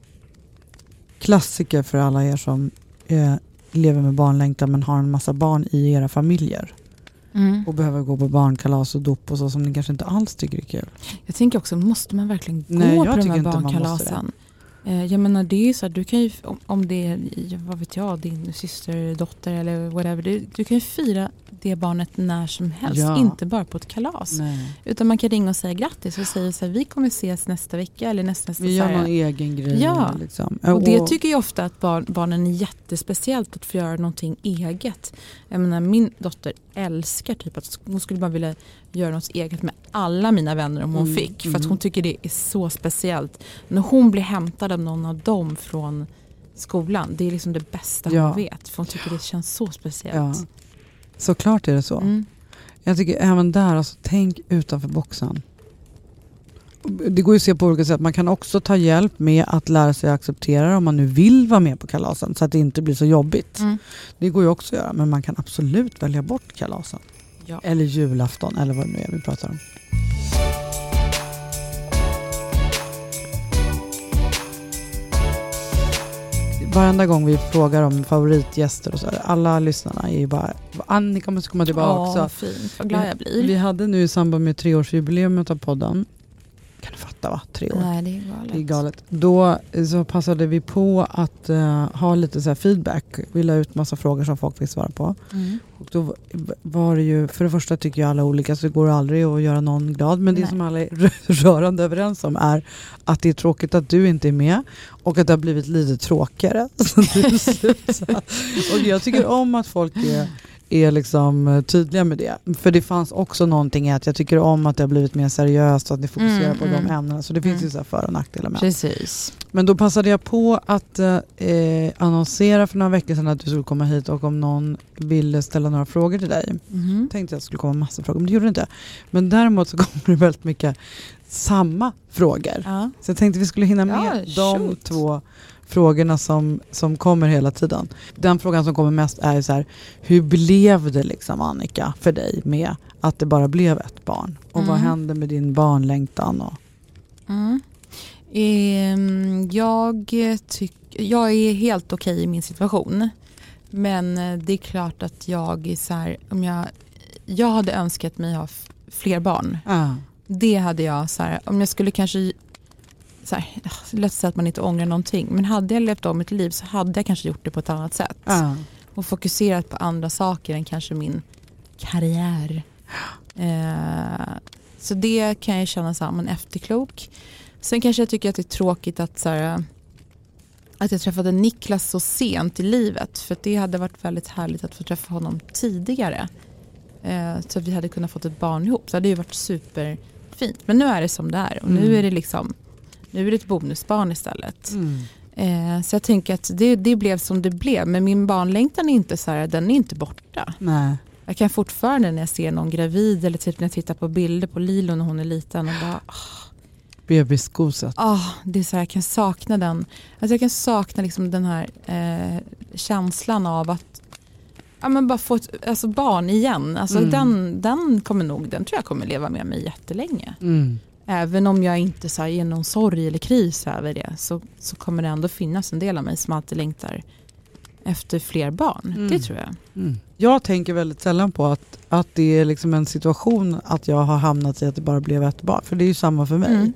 Klassiker för alla er som lever med barnlängtan men har en massa barn i era familjer. Och behöver gå på barnkalas och dop och så som ni kanske inte alls tycker är kul. Jag tänker också, måste man verkligen gå på de här barnkalasen? Jag menar, det är så att du kan ju, om det är, vad vet jag, din syster, dotter eller whatever, du kan ju fira det barnet när som helst, inte bara på ett kalas. Nej. Utan man kan ringa och säga grattis och säga så här, vi kommer ses nästa vecka eller nästa. Vi gör någon egen grej. Ja, liksom. Och det tycker jag ofta att barnen är jättespeciellt att få göra någonting eget. Jag menar, min dotter älskar typ att hon skulle bara vilja göra något eget med alla mina vänner om hon fick. För att hon tycker det är så speciellt. När hon blir hämtad av någon av dem från skolan, det är liksom det bästa hon vet. För hon tycker det känns så speciellt. Ja. Såklart är det så. Jag tycker även där, alltså, tänk utanför boxen. Det går ju att se på olika sätt. Man kan också ta hjälp med att lära sig acceptera det om man nu vill vara med på kalasen så att det inte blir så jobbigt. Det går ju också att göra, men man kan absolut välja bort kalasen. Ja. Eller julafton, eller vad det nu är vi pratar om. Varenda gång vi frågar om favoritgäster och så här, alla lyssnarna är ju bara, Annika måste komma tillbaka också. Fint, vad glad jag blir. Vi hade nu i samband med 3-årsjubileet av podden, kan du fatta 8 va? 3 år. Nej, det är galet. Det är galet. Då så passade vi på att ha lite så här feedback. Vi la ut massa frågor som folk fick svara på. Och då var det ju, för det första tycker jag alla olika, så det går aldrig att göra någon glad. Men det som alla är rörande överens om är att det är tråkigt att du inte är med och att det har blivit lite tråkigare. Och jag tycker om att folk är liksom tydliga med det. För det fanns också någonting att jag tycker om att det har blivit mer seriöst och att ni fokuserar på de ämnena. Så det finns ju så här för- och nackdelar med. Precis. Men då passade jag på att annonsera för några veckor sedan att du skulle komma hit, och om någon ville ställa några frågor till dig. Tänkte jag att det skulle komma massa frågor, men det gjorde det inte. Men däremot så kommer det väldigt mycket samma frågor. Ja. Så jag tänkte att vi skulle hinna med de 2 frågorna som kommer hela tiden. Den frågan som kommer mest är så här: hur blev det liksom, Annika, för dig med att det bara blev ett barn? Och vad hände med din barnlängtan? Och... Jag är helt okej i min situation. Men det är klart att jag är så här, om jag hade önskat mig ha fler barn. Det hade jag så här, om jag skulle kanske så här, lätt säga att man inte ångrar någonting, men hade jag levt om mitt liv så hade jag kanske gjort det på ett annat sätt. Och fokuserat på andra saker än kanske min karriär. Så det kan jag känna som en efterklok. Sen kanske jag tycker att det är tråkigt att så här, att jag träffade Niklas så sent i livet, för att det hade varit väldigt härligt att få träffa honom tidigare. Så att vi hade kunnat fått ett barn ihop. Så det hade ju varit superfint. Men nu är det som det är. Och nu är det liksom, nu är det ett bonusbarn istället. Så jag tänker att det blev som det blev. Men min barnlängtan är inte så här, den är inte borta. Nej. Jag kan fortfarande när jag ser någon gravid, eller typ när jag tittar på bilder på Lilo när hon är liten och bara... Bebisgoset. Det är så här, jag kan sakna den. Alltså jag kan sakna liksom den här känslan av att men bara få ett barn igen. Alltså den kommer nog, den tror jag kommer leva med mig jättelänge. Även om jag inte så här, är någon sorg eller kris över det, så kommer det ändå finnas en del av mig som alltid längtar efter fler barn. Det tror jag. Jag tänker väldigt sällan på att det är liksom en situation att jag har hamnat i att det bara blev ett barn. För det är ju samma för mig.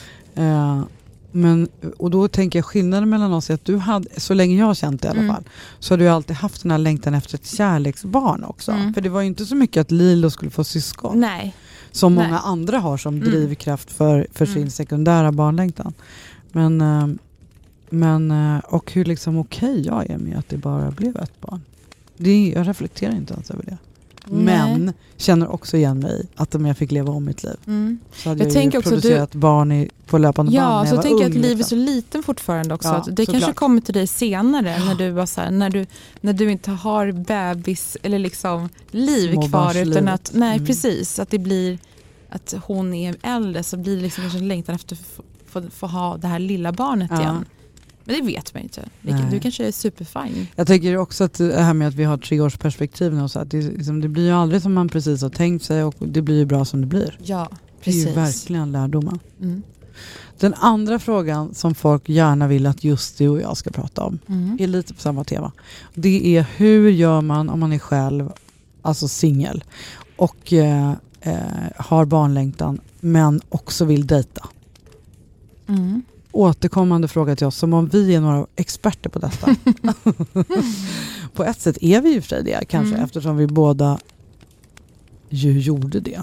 Och då tänker jag skillnaden mellan oss är att du hade, så länge jag har känt det i alla fall, så har du alltid haft den här längtan efter ett kärleksbarn också. För det var ju inte så mycket att Lilo skulle få syskon. Nej. Som många andra har som drivkraft för sin sekundära barnlängtan. Men och hur liksom okej jag är med att det bara blev ett barn. Jag reflekterar inte ens över det. Men känner också igen mig att om jag fick leva om mitt liv. Så hade jag ju producerat barn på löpande band när jag så var tänker jag ung, att livet är liksom. så liten fortfarande också. Att det såklart. kanske kommer till dig senare när du var så här, när du inte har bebis eller liksom liv kvar, utan att precis, att det blir att hon är äldre, så blir det liksom kanske längtan efter att få ha det här lilla barnet igen. Men det vet man inte. Du kanske är superfine. Jag tänker också att det här med att vi har 3-årsperspektiv nu, så att det blir ju aldrig som man precis har tänkt sig, och det blir ju bra som det blir. Ja, precis. Det är ju verkligen lärdomar. Den andra frågan som folk gärna vill att just du och jag ska prata om är lite på samma tema. Det är hur gör man om man är själv, alltså singel, och har barnlängtan men också vill dejta. Återkommande fråga till oss, som om vi är några experter på detta. På ett sätt är vi ju för det kanske, eftersom vi båda ju gjorde det.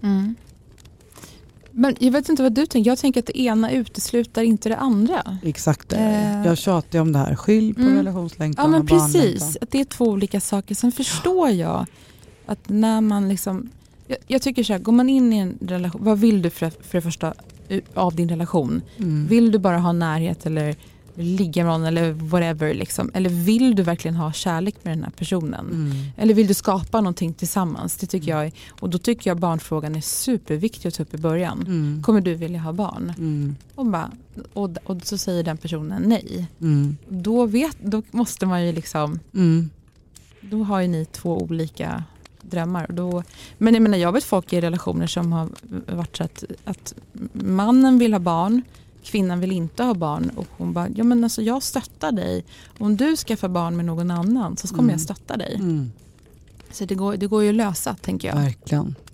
Men jag vet inte vad du tänker. Jag tänker att det ena utesluter inte det andra. Exakt. Jag tjatar om det här. Skilj på relationslängtan och barnlängtan. Precis. Att det är 2 olika saker. Sen förstår jag att när man liksom... Jag tycker så här, går man in i en relation... Vad vill du för det första av din relation? Vill du bara ha närhet eller ligga med någon eller whatever liksom? Eller vill du verkligen ha kärlek med den här personen? Eller vill du skapa någonting tillsammans? Det tycker jag är, och då tycker jag barnfrågan är superviktig att ta upp i början. Kommer du vilja ha barn? Och så säger den personen nej. Då måste man ju liksom då har ju ni 2 olika drömmar. Men jag menar, jag vet folk i relationer som har varit så att mannen vill ha barn, kvinnan vill inte ha barn, och hon bara, ja men alltså jag stöttar dig. Om du skaffar barn med någon annan så kommer jag stötta dig. Så det går ju att lösa, tänker jag. Verkligen.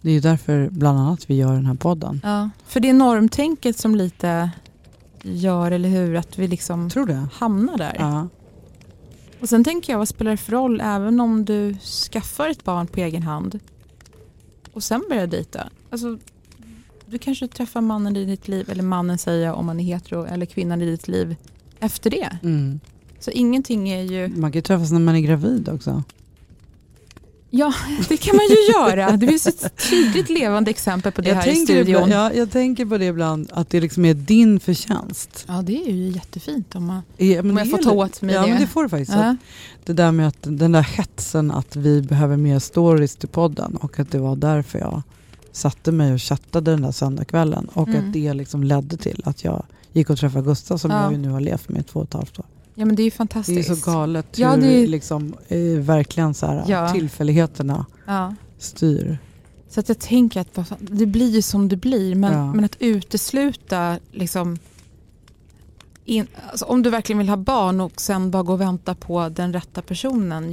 Det är ju därför bland annat vi gör den här podden. Ja, för det är normtänket som lite gör, eller hur, att vi liksom Tror det? hamnar där. Ja. Och sen tänker jag, vad spelar det för roll även om du skaffar ett barn på egen hand och sen börjar dejta? Alltså, du kanske träffar mannen i ditt liv, eller mannen säger om man är hetero, eller kvinnan i ditt liv efter det. Mm. Så ingenting är ju... Man kan ju träffas när man är gravid också. Ja, det kan man ju göra. Det finns ett tydligt levande exempel på det här i studion. Jag tänker på det ibland, att det liksom är din förtjänst. Ja, det är ju jättefint om Ja, om jag får ta åt mig det. Ja, men det får du faktiskt. Det där med att den där hetsen att vi behöver mer stories till podden, och att det var därför jag satte mig och chattade den där söndagskvällen, och att det liksom ledde till att jag gick och träffade Gustav, som jag ju nu har levt med 2,5 år. Ja, men det är ju fantastiskt. Det är så galet hur Ja, det är... liksom, verkligen så här, tillfälligheterna styr. Så att jag tänker att det blir ju som det blir, men att utesluta liksom, alltså, om du verkligen vill ha barn och sen bara gå och vänta på den rätta personen.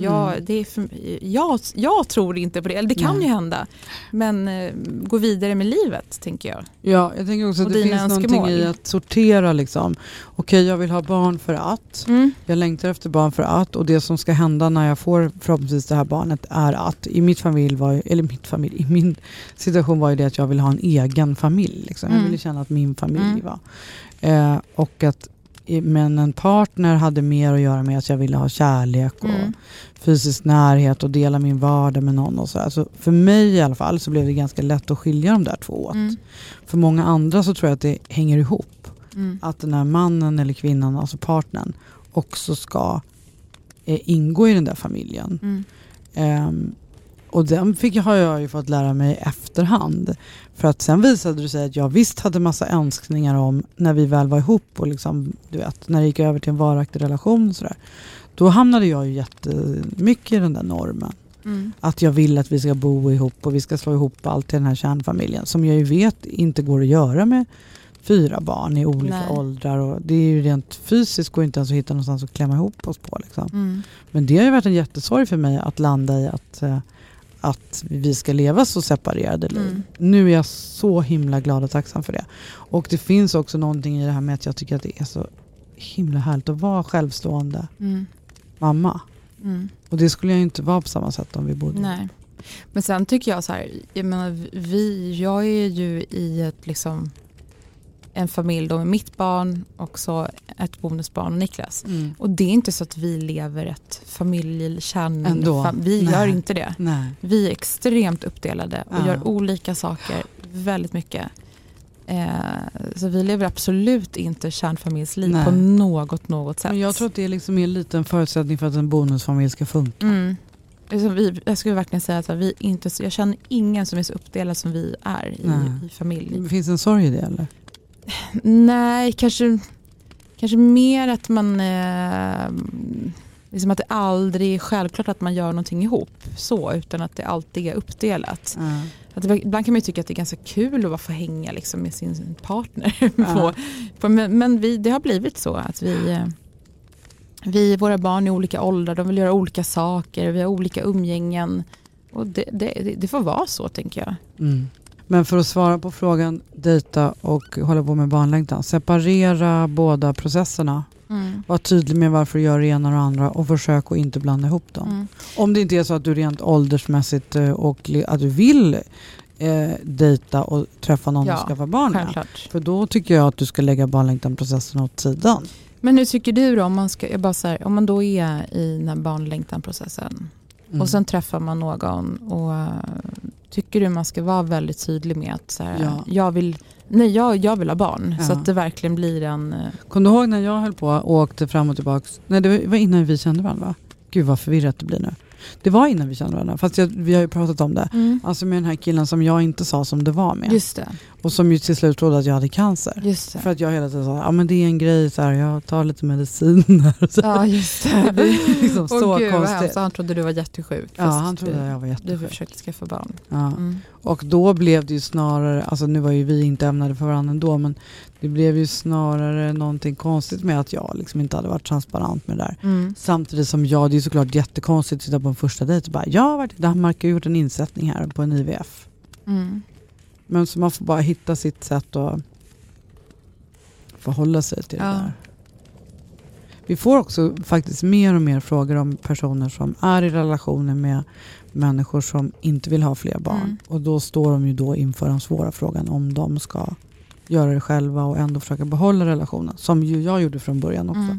Jag tror inte på det. Eller det kan ju hända. Men gå vidare med livet, tänker jag. Ja, jag tänker också att det finns någonting i att sortera liksom. Okej, jag vill ha barn för att. Jag längtar efter barn för att. Och det som ska hända när jag får förhoppningsvis det här barnet är att i min situation var ju det att jag vill ha en egen familj. Liksom. Jag ville känna att min familj var. Och att men en partner hade mer att göra med att jag ville ha kärlek och fysisk närhet och dela min vardag med någon och så. Alltså för mig i alla fall så blev det ganska lätt att skilja de där två åt. För många andra så tror jag att det hänger ihop. Att den här mannen eller kvinnan, alltså partnern, också ska ingå i den där familjen. Och den har jag ju fått lära mig i efterhand. För att sen visade det sig att jag visst hade massa önskningar om när vi väl var ihop och liksom, du vet, när det gick över till en varaktig relation och sådär. Då hamnade jag ju jättemycket i den där normen. Att jag vill att vi ska bo ihop och vi ska slå ihop allt i den här kärnfamiljen. Som jag ju vet inte går att göra med 4 barn i olika åldrar. Och det är ju rent fysiskt, går inte ens att hitta någonstans att klämma ihop oss på. Liksom. Men det har ju varit en jättesorg för mig att landa i att vi ska leva så separerade liv. Nu är jag så himla glad och tacksam för det. Och det finns också någonting i det här med att jag tycker att det är så himla härligt att vara självstående mamma. Och det skulle jag inte vara på samma sätt om vi bodde. Nej. Men sen tycker jag så här, jag är ju i ett liksom en familj då med mitt barn och så ett bonusbarn och Niklas. Och det är inte så att vi lever ett familjekärn. Vi gör inte det. Nej. Vi är extremt uppdelade och gör olika saker väldigt mycket. Så vi lever absolut inte kärnfamiljsliv på något sätt. Men jag tror att det liksom är en liten förutsättning för att en bonusfamilj ska funka. Jag skulle verkligen säga att jag känner ingen som är så uppdelad som vi är i familj. Finns en sorg i det eller? Nej, kanske mer att man liksom att det aldrig är självklart att man gör någonting ihop så, utan att det alltid är uppdelat. Att ibland kan man ju tycka att det är ganska kul att bara få hänga liksom med sin partner. Men det har blivit så att våra barn är olika åldrar, de vill göra olika saker, vi har olika umgängen och det får vara så, tänker jag. Men för att svara på frågan, dejta och hålla på med barnlängtan, separera båda processerna. Var tydlig med varför du gör det ena och det andra och försök att inte blanda ihop dem. Om det inte är så att du rent åldersmässigt och att du vill dejta och träffa någon och skaffa barn med. För då tycker jag att du ska lägga barnlängtanprocessen åt sidan. Men hur tycker du då, om man då är i den här barnlängtanprocessen och sen träffar man någon och tycker du man ska vara väldigt tydlig med att så här, jag vill ha barn så att det verkligen blir en... Kom du ihåg när jag höll på och åkte fram och tillbaka? Nej, det var innan vi kände varandra, va? Gud vad förvirrat det blir nu. Det var innan vi kände varandra, fast vi har ju pratat om det. Alltså med den här killen som jag inte sa som det var med. Just det. Och som ju till slut trodde att jag hade cancer. Just det. För att jag hela tiden sa, men det är en grej så här, jag tar lite mediciner. Så ja, just det. Det är liksom så Gud, konstigt. Så han trodde du var jättesjuk. Ja, han trodde att jag var jättesjuk. Du försökte skaffa barn. Ja. Och då blev det ju snarare, alltså nu var ju vi inte ämnade för varandra ändå, men det blev ju snarare någonting konstigt med att jag liksom inte hade varit transparent med det där. Samtidigt som det är ju såklart jättekonstigt att sitta på en första dejt och bara, jag har varit i Danmark och gjort en insättning här på en IVF. Men så man får bara hitta sitt sätt att förhålla sig till det där. Vi får också faktiskt mer och mer frågor om personer som är i relationer med människor som inte vill ha fler barn. Och då står de ju då inför den svåra frågan om de ska göra det själva och ändå försöka behålla relationen. Som ju jag gjorde från början också.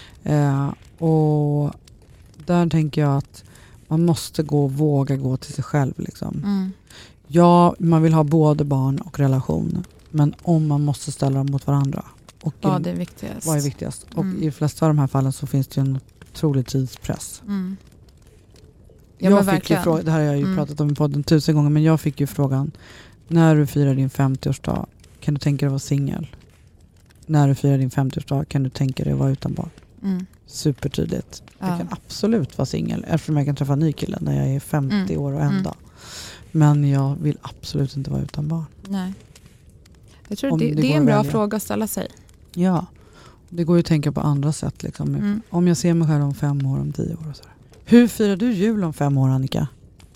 Och där tänker jag att man måste våga gå till sig själv. Liksom. Ja, man vill ha både barn och relation. Men om man måste ställa dem mot varandra. Och vad är viktigast? Vad är viktigast? Och i de flesta av de här fallen så finns det ju en otrolig tidspress. Ja, jag fick ju det här har jag ju pratat om i podden 1000 gånger, men jag fick ju frågan: när du firar din 50-årsdag, kan du tänka dig att vara singel? När du firar din 50-årsdag, kan du tänka dig att vara utan barn? Supertydligt. Jag kan absolut vara singel, eftersom jag kan träffa en ny kille när jag är 50 år och en dag. Men jag vill absolut inte vara utan barn. Nej. Jag tror det är en bra fråga att ställa sig. Ja, det går ju att tänka på andra sätt. Liksom. Om jag ser mig själv om 5 år, om 10 år och så. Hur firar du jul om 5 år, Annika?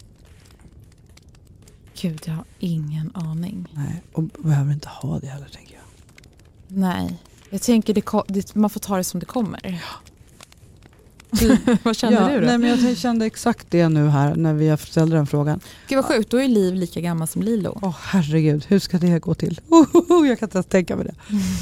Gud, jag har ingen aning. Nej, och behöver inte ha det heller, tänker jag. Nej, jag tänker man får ta det som det kommer. Vad känner du då? Nej, men jag kände exakt det nu här när vi ställde den frågan. Gud vad sjukt, då är Liv lika gammal som Lilo. Herregud, hur ska det gå till? Jag kan inte ens tänka mig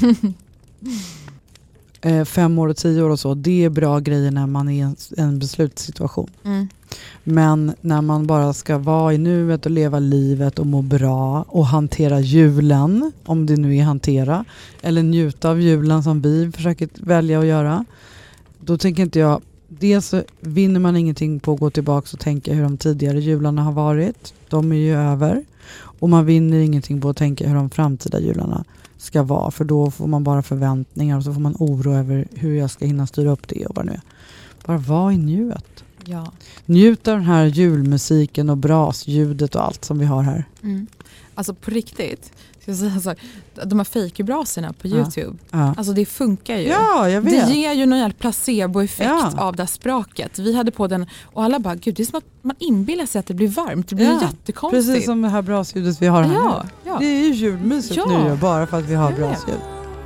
det. 5 år och 10 år och så, det är bra grejer när man är i en beslutssituation. Men när man bara ska vara i nuet och leva livet och må bra och hantera julen, om det nu är hantera, eller njuta av julen som vi försöker välja att göra, då tänker inte jag, dels så vinner man ingenting på att gå tillbaka och tänka hur de tidigare jularna har varit. De är ju över. Och man vinner ingenting på att tänka hur de framtida jularna ska vara. För då får man bara förväntningar och så får man oro över hur jag ska hinna styra upp det och vad det nu är. Bara vara i njuet. Ja. Njut av den här julmusiken och brasljudet och allt som vi har här. Alltså på riktigt. De här fejkbraserna på YouTube. Alltså det funkar ju. Ja, jag vet. Det ger ju någon placeboeffekt av det spraket. Vi hade på den och alla bara, gud, det är som att man inbillar sig att det blir varmt. Det blir jättekonstigt. Precis som det här brasljudet vi har här nu. Ja. Det är ju julmusik nu bara för att vi har brasljud.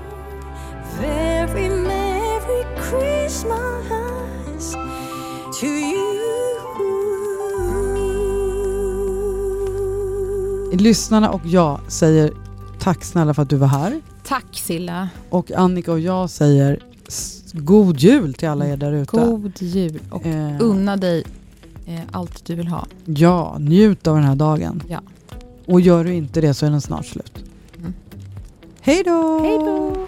Very Merry Christmas to you. Lyssnarna och jag säger tack snälla för att du var här. Tack Silla. Och Annika och jag säger god jul till alla er där ute. God jul och unna dig allt du vill ha. Ja, njut av den här dagen. Ja. Och gör du inte det så är den snart slut. Hej då! Hej då!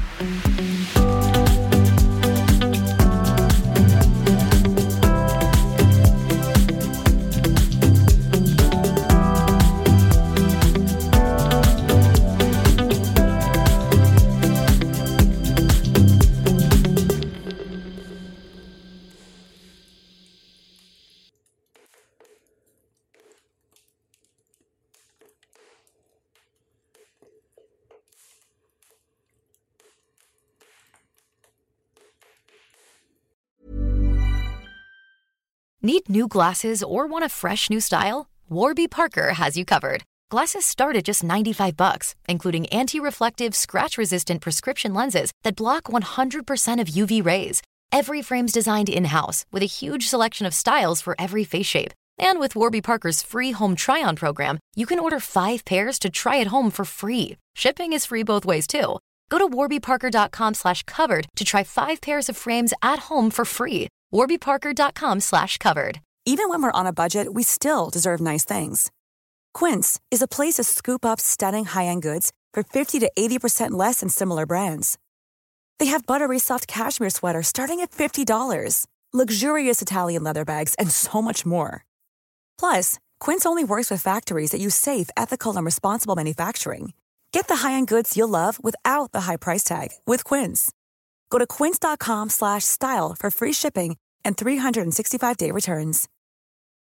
Need new glasses or want a fresh new style? Warby Parker has you covered. Glasses start at just $95, including anti-reflective, scratch-resistant prescription lenses that block 100% of UV rays. Every frame's designed in-house with a huge selection of styles for every face shape. And with Warby Parker's free home try-on program, you can order 5 pairs to try at home for free. Shipping is free both ways, too. Go to warbyparker.com/covered to try 5 pairs of frames at home for free. warbyparker.com/covered. Even when we're on a budget, we still deserve nice things. Quince is a place to scoop up stunning high-end goods for 50 to 80% less than similar brands. They have buttery soft cashmere sweaters starting at $50, luxurious Italian leather bags, and so much more. Plus, Quince only works with factories that use safe, ethical, and responsible manufacturing. Get the high-end goods you'll love without the high price tag with Quince. Go to quince.com/style for free shipping and 365-day returns.